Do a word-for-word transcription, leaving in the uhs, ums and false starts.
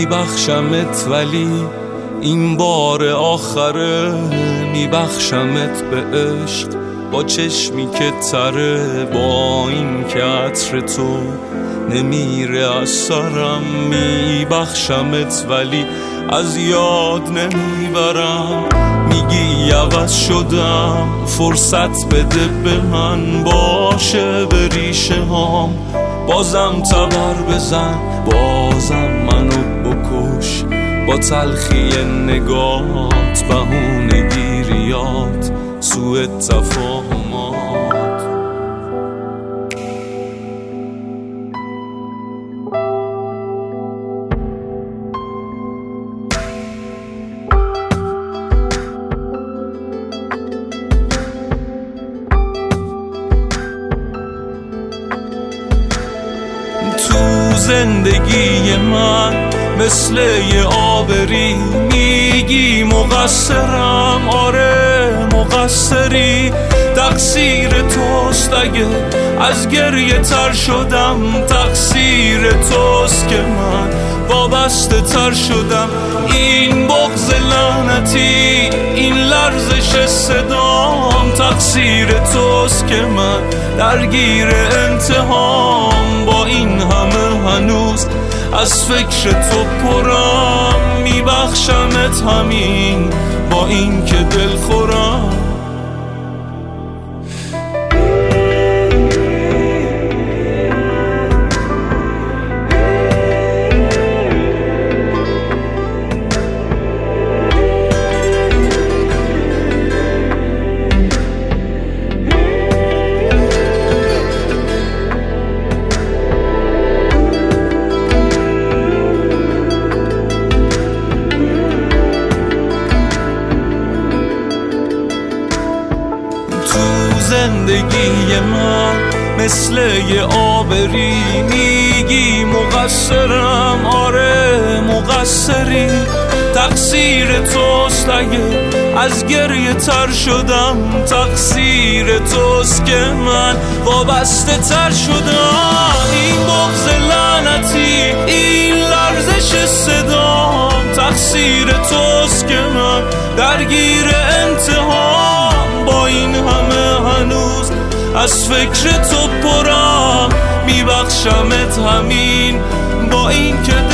میبخشمت ولی این بار آخره، میبخشمت به عشق با چشمی که تره، با این که عطر تو نمیره از سرم. میبخشمت ولی از یاد نمیبرم، میگی عوض شدم فرصت بده به من، باشه به ریشه هام بازم تبر بزن، بازم منو بکش با تلخی نگات، بهونه گیریات، سوء تفاهمات. زندگی من مثل یه آبری، میگی مقصرم، آره مقصری، تقصیر توست اگه از گریه تر شدم، تقصیر توست که من وابسته تر شدم. این بغض لعنتی، این لرزش صدام، تقصیر توست که من درگیر انتهام. با این همه هنوز از فکر تو پرم، میبخشمت همین با این که دل خورم. زندگی من مثل یه آبری، میگی مقصرم، آره مقصری، تقصیر توست اگه از گریه تر شدم، تقصیر توست که من وابسته تر شدم. این بغض لعنتی، این لرزش صدام، تقصیر توست که من درگیر انتهام. با این همه هنوز از فکر تو پرم، میبخشمت همین با این که